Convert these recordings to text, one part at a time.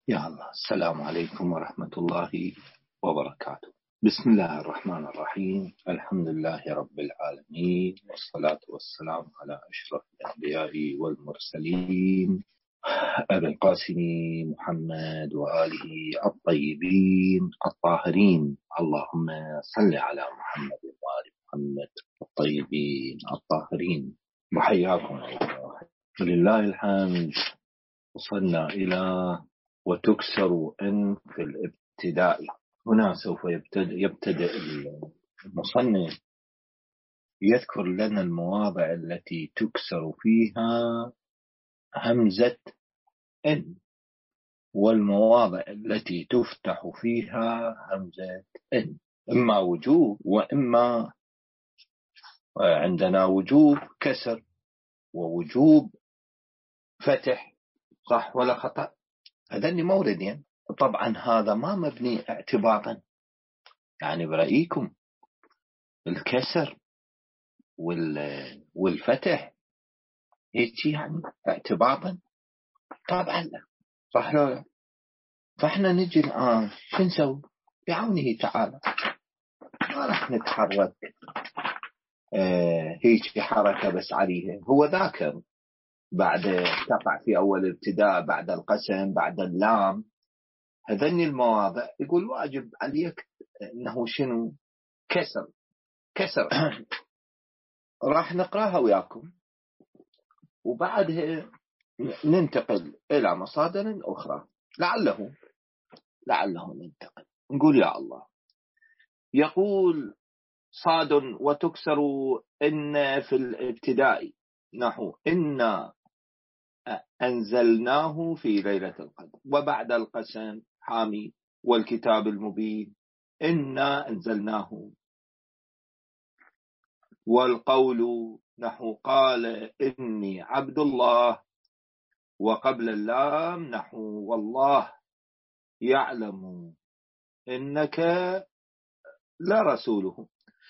يا الله، السلام عليكم ورحمة الله وبركاته. بسم الله الرحمن الرحيم. الحمد لله رب العالمين، والصلاة والسلام على أشرف الأنبياء والمرسلين، أبي القاسم محمد وآله الطيبين الطاهرين. اللهم صل على محمد وآل محمد الطيبين الطاهرين. وحياكم الله. لله الحمد. وصلنا إلى وتكسر إن في الابتداء. هنا سوف يبتدئ المصنف يذكر لنا المواضع التي تكسر فيها همزة إن، والمواضع التي تفتح فيها همزة إن، إما وجوب وإما عندنا وجوب كسر ووجوب فتح. صح ولا خطأ؟ هذين موردين. طبعا هذا ما مبني اعتباطا، يعني برأيكم الكسر والفتح هيك يعني اعتباطا؟ طبعا لا. صح لا؟ فاحنا نجي الآن شو نسوي؟ بعونه تعالى ما راح نتحرك هيك حركة بس عليها. هو ذاكر بعد تقع في أول ابتداء، بعد القسم، بعد اللام، هذني المواضع يقول واجب عليك انه شنو؟ كسر. راح نقراها وياكم وبعدها ننتقل إلى مصادر أخرى لعله ننتقل. نقول يا الله. يقول صاد وتكسر إن في الابتداء، نحو إنا أنزلناه في ليلة القدر. وبعد القسم حامي والكتاب المبين إنا أنزلناه. والقول نحو قال إني عبد الله. وقبل اللام نحو والله يعلم إنك لرسوله.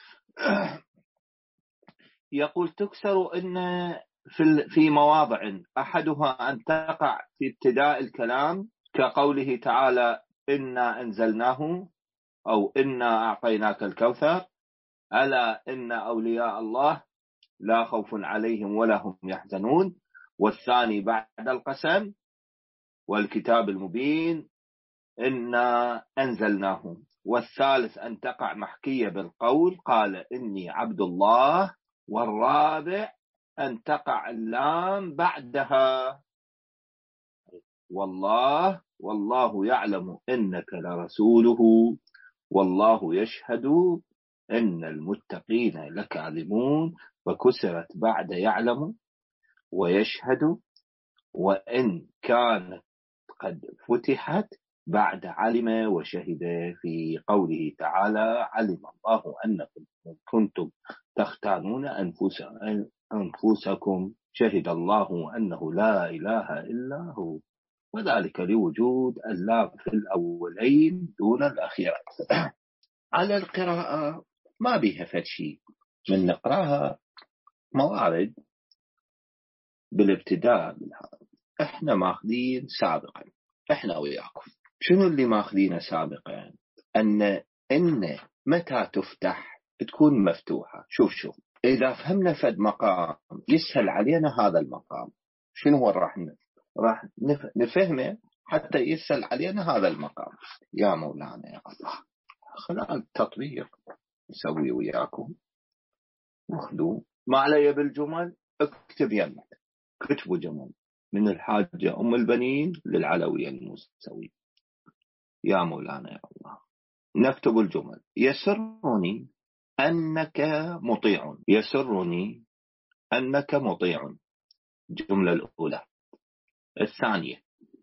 يقول تكسر إن في مواضع، أحدها أن تقع في ابتداء الكلام كقوله تعالى إنا أنزلناه، أو إنا أعطيناك الكوثر، ألا إن أولياء الله لا خوف عليهم ولا هم يحزنون. والثاني بعد القسم والكتاب المبين إنا أنزلناه. والثالث أن تقع محكية بالقول قال إني عبد الله. والرابع أن تقع اللام بعدها والله يعلم إنك لرسوله والله يشهد إن المتقين لكاذبون. فكسرت بعد يعلم ويشهد، وإن كانت قد فتحت بعد علم وشهد في قوله تعالى علم الله أنكم كنتم تختانون أنفسكم شهد الله أنه لا إله إلا هو، وذلك لوجود اللام في الأولين دون الأخيرة. على القراءة ما بها فشي من نقراها موارد بالابتداء. احنا ماخذين سابقا، احنا وياكم شنو اللي ماخذينه سابقا؟ ان متى تفتح تكون مفتوحة. شوف اذا فهمنا فد مقام يسهل علينا هذا المقام. شنو هو راح نفهمه حتى يسهل علينا هذا المقام. يا مولانا يا الله، خلال التطبيق نسوي وياكم. واخذوا ما علي بالجمل، اكتب يمك، كتبوا جمل من الحاجة أم البنين للعلوية المستوي. يا مولانا يا الله، نكتب الجمل. يسرني أنك مطيع. يسرني أنك مطيع، الجملة الأولى. الثانية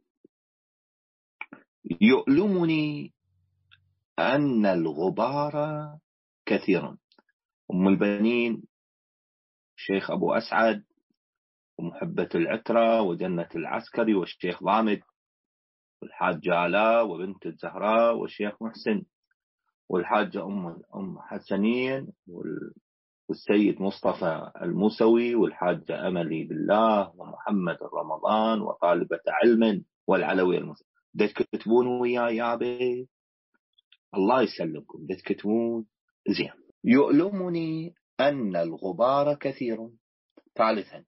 يؤلمني أن الغبار كثير. أم البنين الشيخ أبو أسعد ومحبة العترة وجنة العسكري والشيخ ضامد والحاجة آلاء وبنت الزهراء والشيخ محسن والحاجة أم حسنين والسيد مصطفى الموسوي والحاجة أملي بالله ومحمد رمضان وطالبة علم والعلوي المسلم. تكتبون وياي يا بي؟ الله يسلمكم تكتبون زين. يؤلمني أن الغبار كثير. ثالثا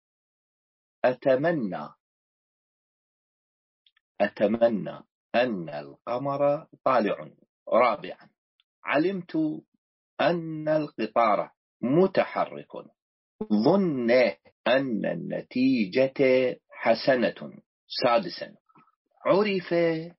أتمنى أن القمر طالع. رابعا علمت أن القطار متحرك. ظن أن النتيجة حسنة. سادسا عرف.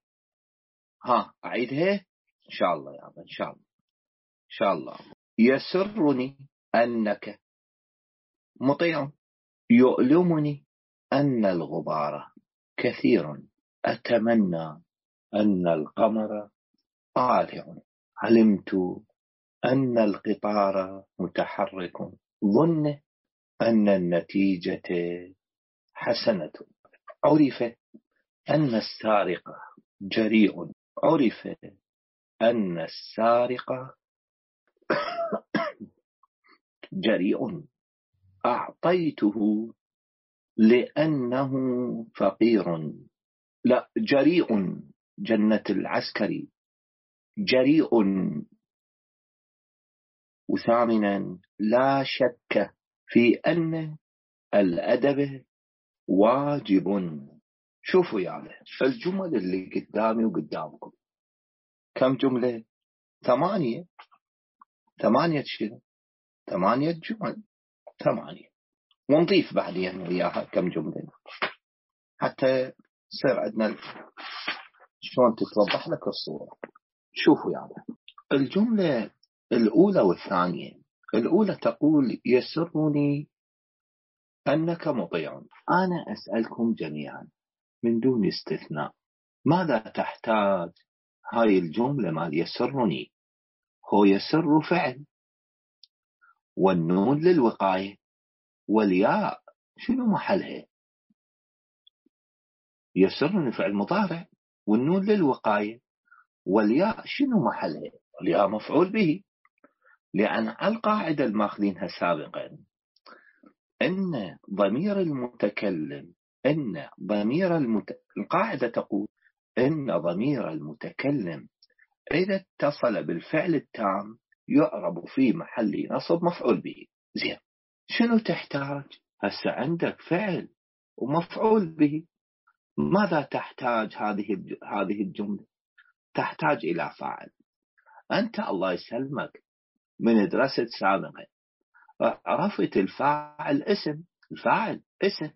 أعيدها إن شاء الله يا أبا، إن شاء الله. يسرني أنك مطيع. يؤلمني أن الغبار كثير. أتمنى أن القمر طالع. علمت أن القطار متحرك. ظن أن النتيجة حسنة. عرف أن السارق جريء. عرف أن السارق جريء. أعطيته لأنه فقير. لا، جريء. جنة العسكري جريء. وثامنا لا شك في أن الأدب واجب. شوفوا يعني الجمل اللي قدامي وقدامكم كم جملة؟ 8. 8 شنو؟ 8 جمل. 8 ونضيف بعدين وياها كم جملة حتى يصير عندنا شلون تتوضح لك الصورة. شوفوا يعني الجملة الأولى والثانية. الأولى تقول يسرني أنك مطيع. أنا أسألكم جميعا من دون استثناء، ماذا تحتاج هاي الجملة مال يسرني؟ هو يسر فعل، والنون للوقاية، والياء شنو محلها؟ يسرني فعل مضارع، والنون للوقاية، والياء شنو محلها؟ الياء مفعول به. لأن القاعدة الماخذينها سابقا أن ضمير المتكلم القاعدة تقول أن ضمير المتكلم إذا اتصل بالفعل التام يعرب في محل نصب مفعول به. زين، شنو تحتاج؟ هسه عندك فعل ومفعول به. ماذا تحتاج هذه الجملة؟ تحتاج إلى فاعل. أنت الله يسلمك من درست سابقا عرفت الفاعل اسم. الفاعل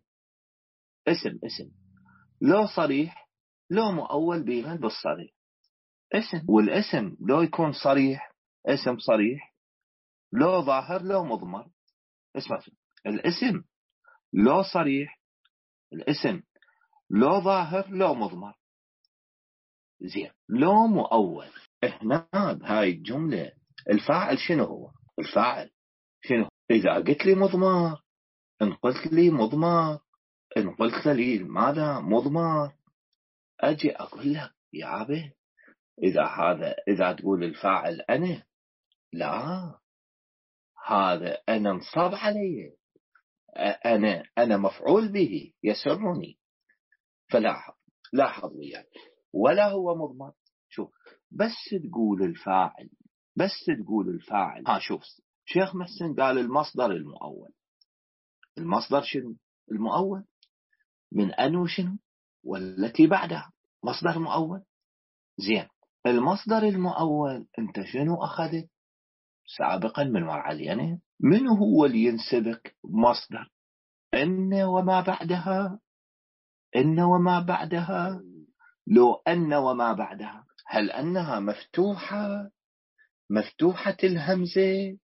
اسم لو صريح لو مؤول به بالصريح اسم. والاسم لو يكون صريح اسم صريح، لو ظاهر لو مضمر اسمه. الاسم لو صريح، الاسم لو ظاهر لو مضمر. زين، لو مؤول. هنا بهاي الجملة الفاعل شنو هو؟ الفاعل شنو؟ إذا قلت لي مضمر، إن قلت لي مضمر، إن قلت لي ماذا مضمر، أجي أقول لك يا عبد إذا تقول الفاعل أنا، لا، هذا أنا انصب علي، أنا مفعول به يسرني. لاحظ وياي، ولا هو مضمر. شوف، بس تقول الفاعل. شوف، شيخ محسن قال المصدر المؤول. المصدر شنو؟ المؤول من أنو شنو؟ والتي بعدها مصدر مؤول. زين، المصدر المؤول أنت شنو أخذت سابقا من وراء من هو اللي ينسبك مصدر؟ إن وما بعدها. لو أن وما بعدها، هل أنها مفتوحة الهمزة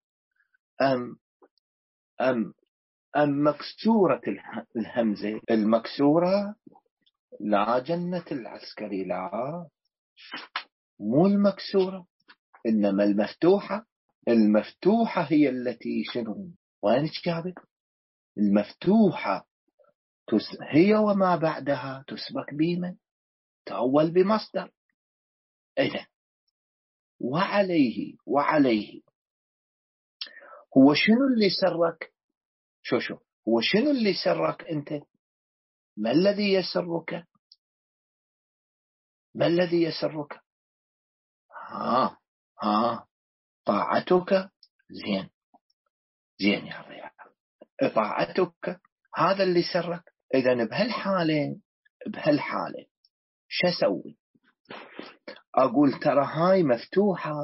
أم مكسورة الهمزة؟ المكسورة لا، جنة العسكري لا، مو المكسورة، إنما المفتوحة هي التي شنو؟ وين جابت؟ المفتوحة هي وما بعدها تسبق بمن؟ تأول بمصدر. إذا وعليه هو شنو اللي سرك؟ شو هو شنو اللي سرك أنت؟ ما الذي يسرك؟ ما الذي يسرك؟ طاعتك. زين يا ريال، طاعتك هذا اللي سرك. إذن بهالحالة شو أسوي؟ أقول ترى هاي مفتوحة.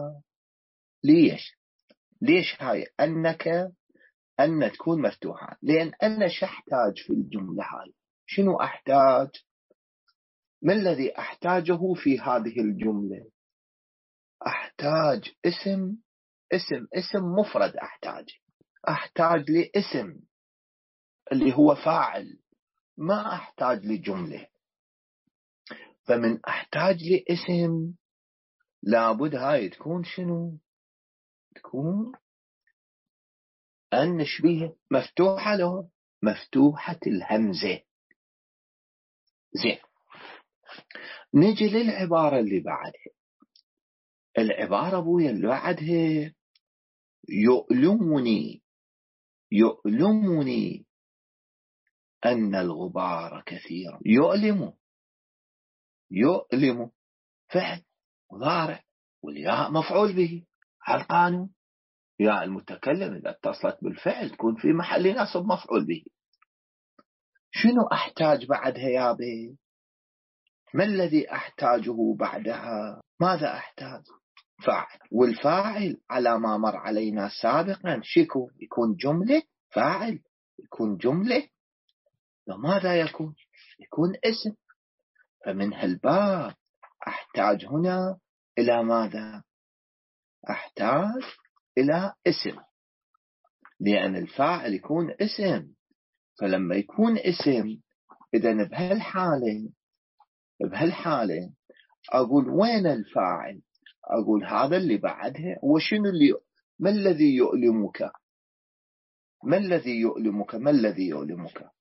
ليش هاي أن تكون مفتوحة؟ لأن أنا شحتاج في الجملة هاي؟ شنو أحتاج؟ ما الذي أحتاجه في هذه الجملة؟ أحتاج اسم مفرد. أحتاج لاسم اللي هو فاعل، ما أحتاج لجملة. فمن أحتاج لاسم لابد هاي تكون شنو؟ تكون أن نشبيه مفتوحة له، مفتوحة الهمزة. زين، نجي للعبارة اللي بعدها. العبارة أبويا اللي بعدها يؤلمني أن الغبار كثير. يؤلم فعل مضارع، والياء مفعول به على القانون. ياء المتكلم إذا اتصلت بالفعل تكون في محل نصب مفعول به. شنو أحتاج بعدها يا بي؟ ما الذي أحتاجه بعدها؟ ماذا أحتاج؟ فاعل، والفاعل على ما مر علينا سابقا شكو يكون جملة. فاعل يكون جملة، وماذا يكون اسم. فمن هالباب أحتاج هنا إلى ماذا؟ أحتاج إلى اسم، لأن الفاعل يكون اسم. فلما يكون اسم، إذن بهالحالة أقول وين الفاعل؟ أقول هذا اللي بعدها. وشنو ما الذي يؤلمك؟ ما الذي يؤلمك؟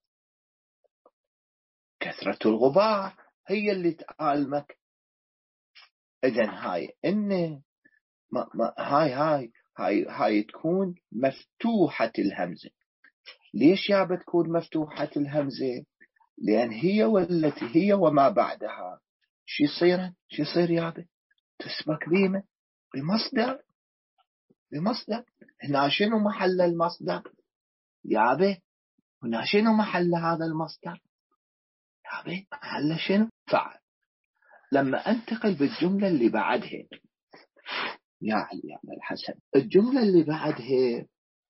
كثرة الغبار هي اللي تألمك. إذن هاي هاي تكون مفتوحة الهمزة. ليش يا بتكون مفتوحة الهمزة؟ لأن هي وما بعدها شو يصير يا بي؟ تسبك بمصدر. هنا شنو محل المصدر يا بي؟ هنا شنو محل هذا المصدر يا بي؟ محل شنو؟ فعل. لما أنتقل بالجملة اللي بعدها يا علي يا الحسن، الجملة اللي بعدها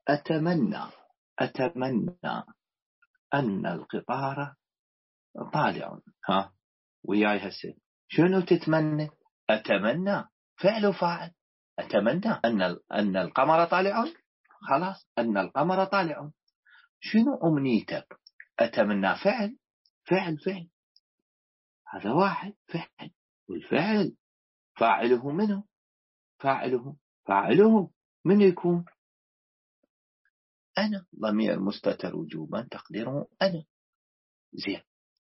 أتمنى أن القطار طالع. وياي هسه شنو تتمنى؟ أتمنى فعل وفاعل. أتمنى أن القمر طالع. خلاص، أن القمر طالع. شنو أمنيتك؟ أتمنى فعل. هذا واحد فعل، والفعل فاعله منه. فاعله من يكون؟ أنا، ضمير مستتر وجوبا تقديره أنا. زين،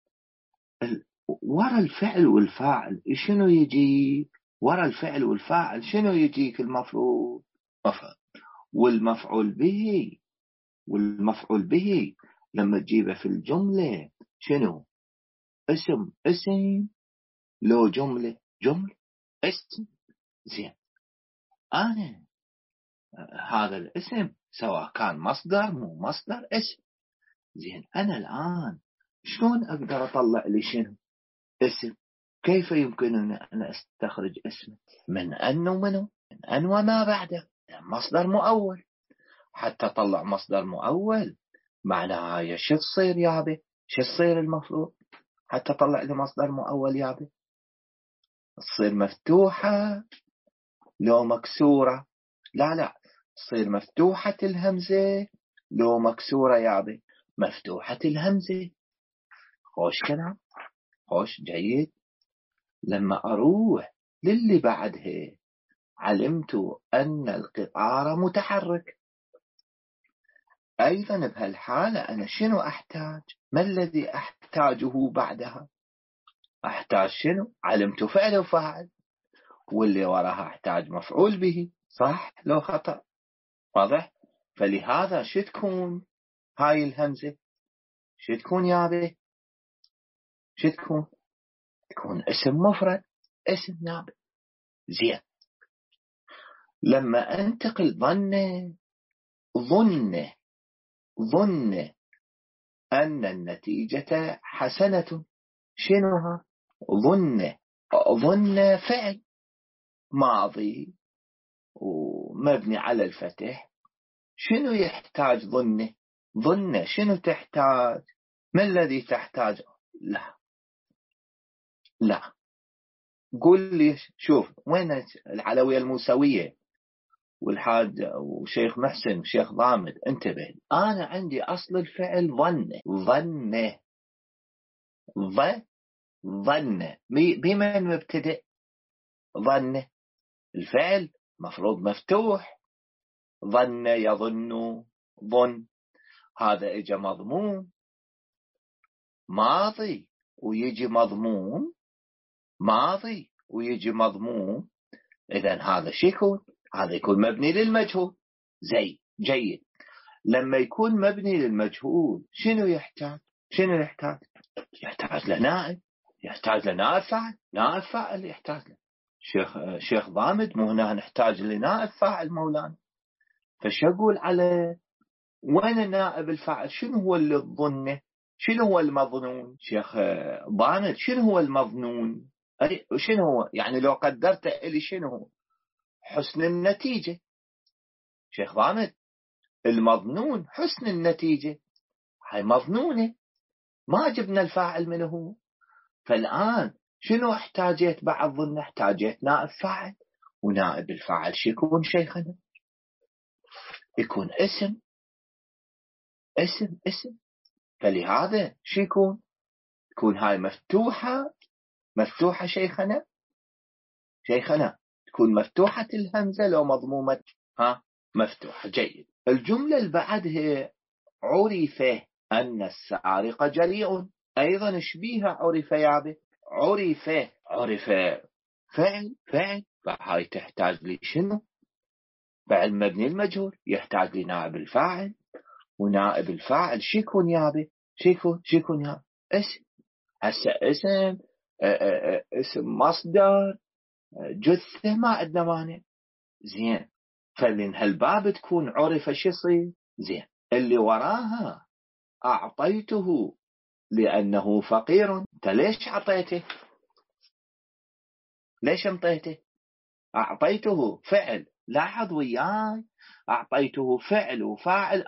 ورا الفعل والفاعل شنو يجي؟ ورا الفعل والفاعل شنو يجيك؟ المفروض مفعول. والمفعول به لما تجيبه في الجملة شنو؟ اسم لو جملة اسم. زين، أنا هذا الاسم سواء كان مصدر مو مصدر اسم. زين، أنا الآن شلون أقدر أطلع لي شنو اسم؟ كيف يمكنني أن أستخرج اسم؟ من أن ومنه، من أن وما بعده، مصدر مؤول. حتى طلع مصدر مؤول معناها شو تصير يابي؟ شو تصير المفروض حتى طلع لي مصدر مؤول يابي؟ تصير مفتوحة لو مكسورة؟ لا، تصير مفتوحة الهمزة لو مكسورة يابي؟ مفتوحة الهمزة. خوش كلام، خوش جيد. لما أروح للي بعدها علمت أن القطار متحرك. أيضا بهالحالة أنا شنو أحتاج؟ ما الذي أحتاجه بعدها؟ أحتاج شنو؟ علمت فعل وفاعل، واللي وراها أحتاج مفعول به. صح لو خطأ؟ واضح؟ فلهذا شو تكون هاي الهمزة؟ شو تكون يابي؟ شو تكون؟ تكون اسم مفرد. اسم نابع. زين، لما انتقل ظن أن النتيجة حسنة. شنوها؟ ظن فعل ماضي ومبني على الفتح. شنو يحتاج ظن شنو تحتاج؟ ما الذي تحتاج؟ لا قول لي، شوف وين العلوية الموسوية والحاج وشيخ محسن وشيخ ضامد، انتبه. أنا عندي أصل الفعل ظن بمن مبتدئ؟ ظن. الفعل مفروض مفتوح، ظن يظن ظن. هذا اجى مضموم ماضي ويجي مضموم ماضي ويجي مضموم. إذن هذا شو يكون؟ هذا يكون مبني للمجهول. جيد. لما يكون مبني للمجهول شنو يحتاج؟ يحتاج لنائب، يحتاج لنائب فاعل. نائب فاعل يحتاج له. شيخ ضامد، مو هنا نحتاج لنائب فاعل مولانا. فش أقول على وين نائب الفاعل؟ شنو هو اللي تظنه؟ شنو هو المظنون؟ شيخ ضامد، شنو هو المظنون؟ شنو هو؟ يعني لو قدرت إلي شنو هو؟ حسن النتيجة. شيخ ضامد، المظنون حسن النتيجة، هاي مظنونة، ما جبنا الفاعل منه هو. فالآن شنو احتاجيت بعد ظن؟ احتاجيت نائب فاعل. ونائب الفاعل شو يكون شيخنا؟ يكون اسم. فلهذا شو يكون هاي مفتوحة شيخنا تكون مفتوحة الهمزة لو مضمومة؟ مفتوحة. جيد. الجملة اللي بعدها عرف أن السارق جريء. أيضا شبيها عرف يابه. عرف فعل فهاي تحتاج لي شنو؟ فعل مبني المجهول، يحتاج لي نائب الفاعل. ونائب الفاعل شو يكون يابه؟ شو يكون يابه؟ اسم. هسه اسم مصدر جثة ما عندنا مانع. زين، فمن هالباب تكون عرف شو يصير؟ زين، اللي وراها أعطيته لأنه فقير. انت ليش عطيته؟ ليش انطيته؟ أعطيته فعل. لاحظ وياي، أعطيته فعل وفاعل.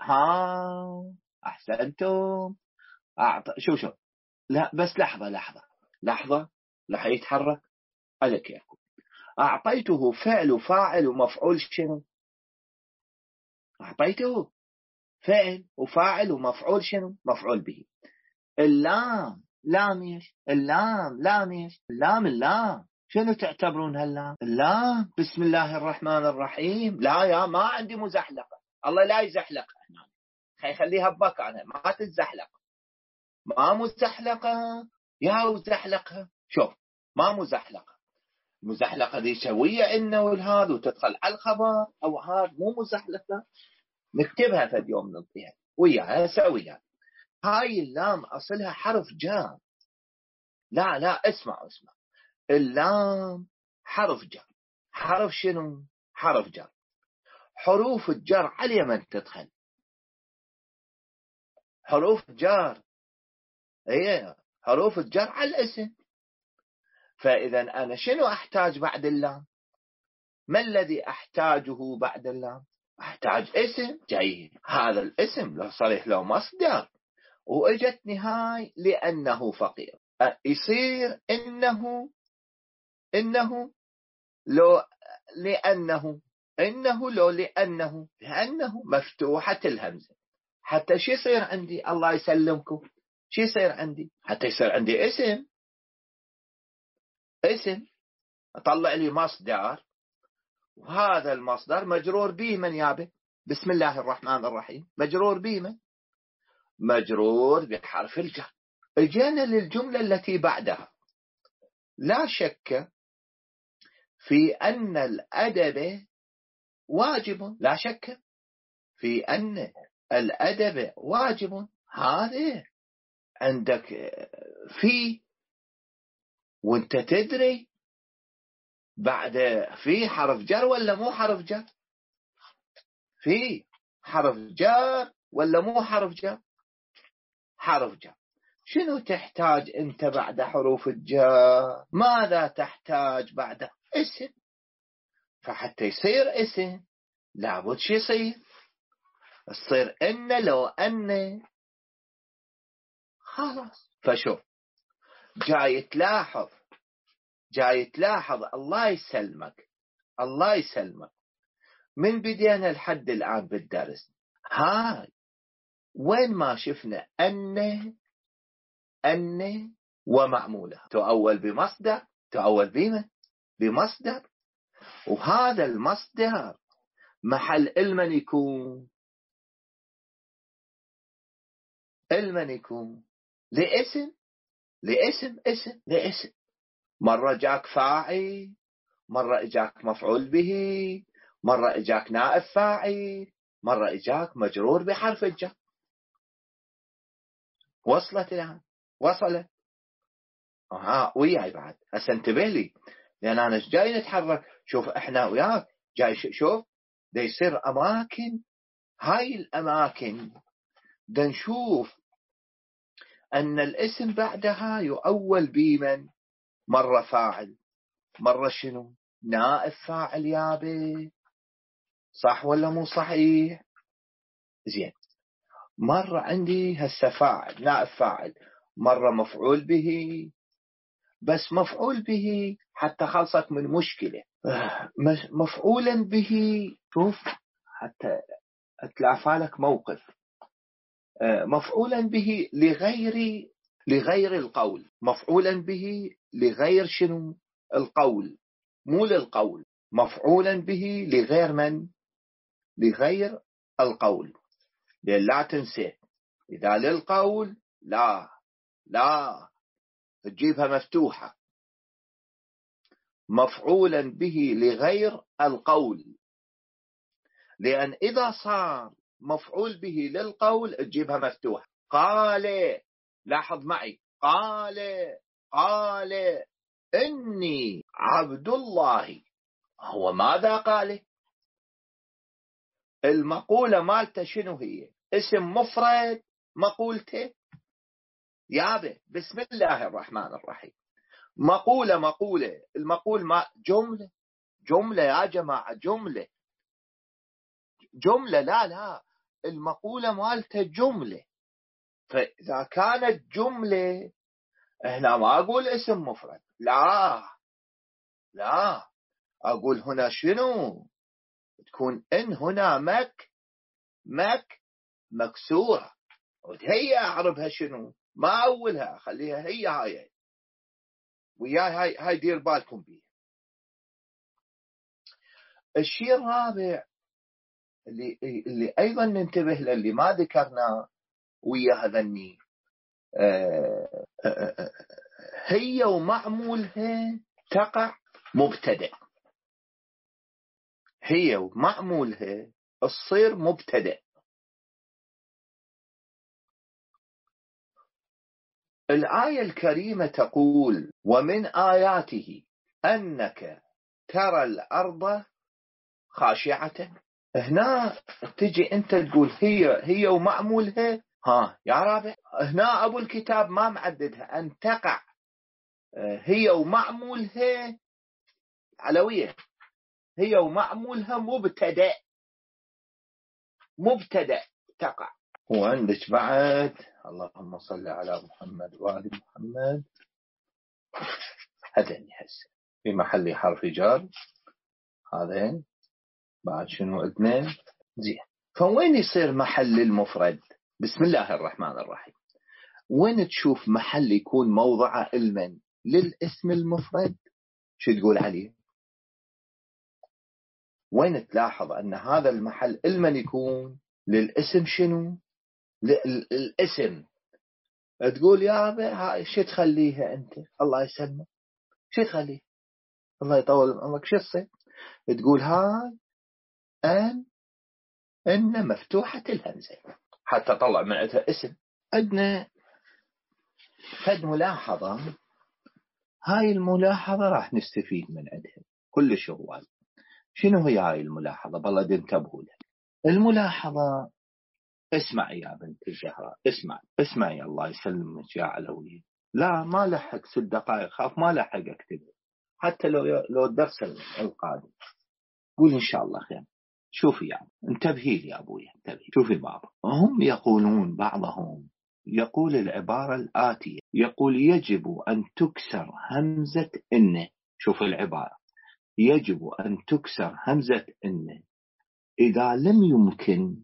أحسنتم. شو لا بس لحظة لح يتحرك على كيفكم. أعطيته فعل وفاعل ومفعول. شنو أعطيته؟ فعل وفاعل ومفعول. شنو؟ مفعول به. اللام شنو تعتبرون هاللام؟ اللام بسم الله الرحمن الرحيم. لا يا ما عندي مزحلقة، الله لا يزحلق هنا، خليها بمكانها ما تتزحلق. ما مزحلقة يا وزحلقها. شوف، ما مزحلقة دي سوية إنه والهذا وتدخل على الخبر، أو هذا مو مزحلقة. نكتبها في اليوم ننطيها وياها سويها. هاي اللام أصلها حرف جر. لا اسمع. اللام حرف جر. حرف شنو؟ حرف جر. حروف الجر على من تدخل؟ حروف الجر حروف الجر على الاسم. فإذا أنا شنو أحتاج بعد اللام؟ ما الذي أحتاجه بعد اللام؟ أحتاج اسم. جيد. هذا الاسم لو صريح لو مصدر وإجتني هاي لأنه فقير، يصير إنه لو لأنه مفتوحة الهمزة. حتى شو يصير عندي؟ الله يسلمكم، شو يصير عندي؟ حتى يصير عندي اسم أطلع لي مصدر، وهذا المصدر مجرور به من يابه؟ بسم الله الرحمن الرحيم. مجرور به من؟ مجرور بحرف الجر. اجينا للجملة التي بعدها. لا شك في أن الأدب واجب. لا شك في أن الأدب واجب. هذا عندك في، وانت تدري بعد في حرف جر ولا مو حرف جر؟ في حرف جر ولا مو حرف جر؟ حرف جر. شنو تحتاج أنت بعد حروف الجر؟ ماذا تحتاج بعد؟ اسم. فحتى يصير اسم لابد شو يصير؟ تصير إن لو أن خلاص. فشوف جاي تلاحظ الله يسلمك من بدينا لحد الآن بالدرس هاي وين ما شفنا أن ومعمولها تؤول بمصدر وهذا المصدر محل المن يكون لاسم. مرة جاك فاعل، مرة اجاك مفعول به، مرة اجاك نائب فاعل، مرة اجاك مجرور بحرف الجر. وصلت الآن؟ وصلت. وياي بعد هسه انتبه لي لأن أنا جاي نتحرك. شوف احنا وياك جاي شوف دا يصير أماكن. هاي الأماكن دا نشوف أن الاسم بعدها يؤول بمن؟ مرة فاعل، مرة شنو؟ نائب فاعل يابي. صح ولا مو صحيح؟ زين. مرة عندي هسه فاعل نائب فاعل، مرة مفعول به. بس مفعول به حتى خلصك من مشكلة. مفعولا به شوف حتى اتلافى لك موقف. مفعولا به لغير القول. مفعولا به لغير شنو؟ القول، مو للقول. مفعولا به لغير من؟ لغير القول. لا تنسى إذا للقول لا تجيبها مفتوحة. مفعولا به لغير القول، لأن إذا صار مفعول به للقول تجيبها مفتوحة. قال، لاحظ معي، قال إني عبد الله. هو ماذا قال؟ المقولة مالته شنو هي؟ اسم مفرد مقولته يابه. بسم الله الرحمن الرحيم. مقولة المقول ما جملة يا جماعة، جملة لا المقولة مالته جملة. فإذا كانت جملة هنا ما أقول اسم مفرد، لا أقول هنا شنو؟ تكون إن هنا مك مكسورة، وهي أعربها شنو؟ ما أولها، خليها هي هاي وياي. هاي دير بالكم بيه. الشيء الرابع اللي أيضا ننتبه له اللي ما ذكرنا ويا هذني هي ومعمولها تقع مبتدأ. هي ومعمولها تصير مبتدأ. الآية الكريمة تقول ومن آياته أنك ترى الأرض خاشعة. هنا تجي أنت تقول هي ومعمولها. يا رابع هنا أبو الكتاب ما معددها أن تقع هي ومعمولها علوية. هي ومعمولها مبتدأ تقع. وعندك بعد اللهم صل على محمد وآل محمد. هذين هسه في محل حرف جر. هذين بعد شنو عندنا؟ زين. فوين يصير محل المفرد؟ بسم الله الرحمن الرحيم. وين تشوف محل يكون موضع المن للاسم المفرد؟ شو تقول عليه؟ وين تلاحظ أن هذا المحل المن يكون للاسم شنو؟ الاسم. تقول يا هاي شو تخليها أنت؟ الله يسلمك. شو تخليه؟ الله يطول عمرك. شو تصير؟ تقول هاي إن مفتوحة الهمزة حتى طلع من عندها اسم. عندنا فد ملاحظة. هاي الملاحظة راح نستفيد من عندها. كل شغل. شنو هي هاي الملاحظة؟ بلد انتبهوا لها الملاحظة. اسمعي يا بنت الزهراء، اسمعي الله يسلمك يا علوية. لا ما لحق 6 دقائق، خاف ما لحق اكتب حتى لو الدرس القادم. قول ان شاء الله خير. شوفي يعني انتبهي لي يا ابوي، انتبهي. شوفي بابا، هم يقولون بعضهم يقول العبارة الآتية، يقول يجب أن تكسر همزة إن. شوف العبارة، يجب أن تكسر همزة إن إذا لم يمكن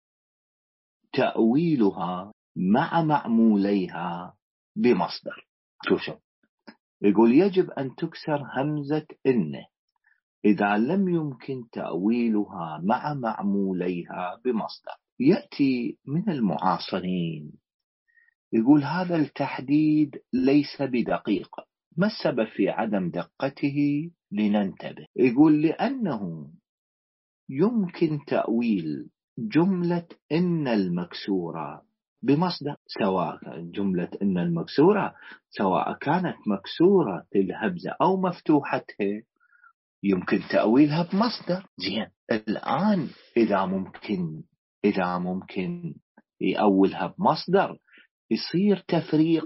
تأويلها مع معموليها بمصدر. شوف يقول يجب أن تكسر همزة إن إذا لم يمكن تأويلها مع معموليها بمصدر. يأتي من المعاصرين يقول هذا التحديد ليس بدقيق. ما السبب في عدم دقته؟ لننتبه. يقول لأنه يمكن تأويل جملة إن المكسورة بمصدر، سواء جملة إن المكسورة سواء كانت مكسورة الهمزة أو مفتوحتها يمكن تأويلها بمصدر. زين، الآن إذا ممكن يأولها بمصدر يصير تفريق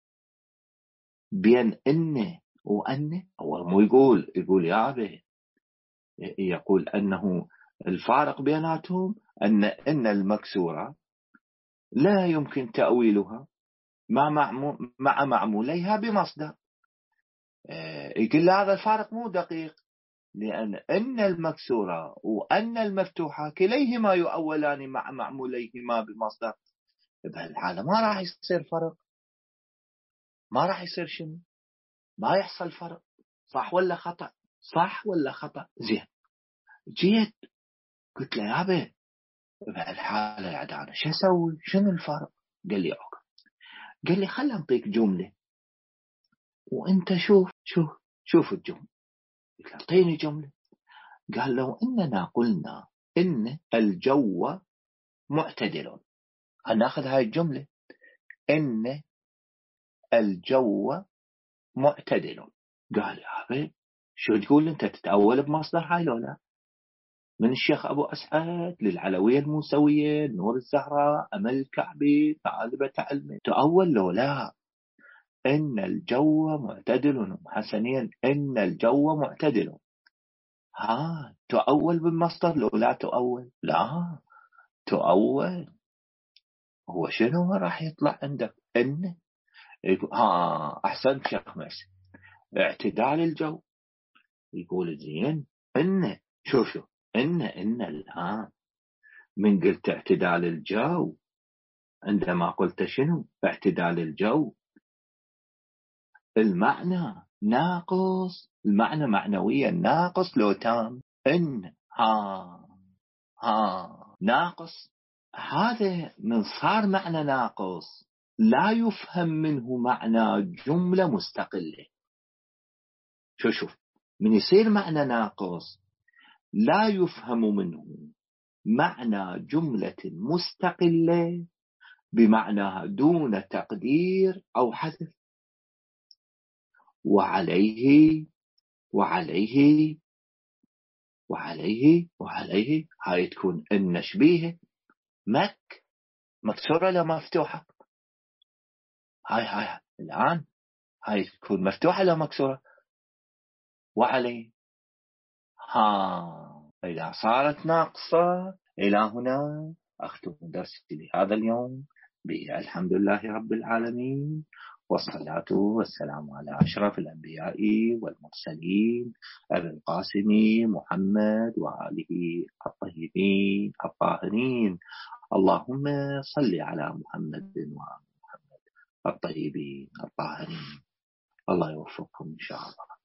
بين إن وأن. أول مو يقول يا أبي، يقول أنه الفارق بيناتهم أن المكسورة لا يمكن تأويلها مع معموليها بمصدر. يقول هذا الفارق مو دقيق، لأن إن المكسورة وأن المفتوحة كليهما يؤولان مع معموليهما بمصدر. بهالحالة ما راح يصير فرق، ما راح يصير شنو، ما يحصل فرق. صح ولا خطأ؟ صح ولا خطأ؟ زين، جيت قلت له يا أبي بهالحالة يا أنا شو أسوي؟ شنو الفرق؟ قال لي أوكي. قال لي خل أعطيك جملة وأنت شوف الجملة. قلت له أعطيني جملة. قال لو أننا قلنا إن الجو معتدل، هناخذ هاي الجملة إن الجو معتدل. قال يا أبي شو تقول أنت تتأول بمصدر هاي لو لا؟ من الشيخ أبو أسعد للعلوية الموسوية نور الزهراء أمل الكعبي طالبة علم، تأول لو لا؟ إن الجو معتدل حسنيا، إن الجو معتدل. تؤول بالمصدر لو لا تؤول؟ لا تؤول. هو شنو راح يطلع عندك؟ إن أحسنت شيخ ميسي، اعتدال الجو. يقول زين إن شوف إن الآن من قلت اعتدال الجو، عندما قلت شنو اعتدال الجو المعنى ناقص، المعنى معنويا ناقص لو تام. إن ناقص. هذا من صار معنى ناقص لا يفهم منه معنى جملة مستقلة. شوف من يصير معنى ناقص لا يفهم منه معنى جملة مستقلة بمعناها دون تقدير أو حذف. وعليه هاي تكون إن شبيهة مكسورة لا مفتوحة. هاي الآن هاي تكون مفتوحة لا مكسورة. وعليه إذا صارت ناقصة. إلى هنا أختم درسي لهذا اليوم. الحمد لله رب العالمين، والصلاة والسلام على أشرف الأنبياء والمرسلين أبي القاسم محمد وآله الطيبين الطاهرين. اللهم صل على محمد وآل محمد الطيبين الطاهرين. الله يوفقكم إن شاء الله.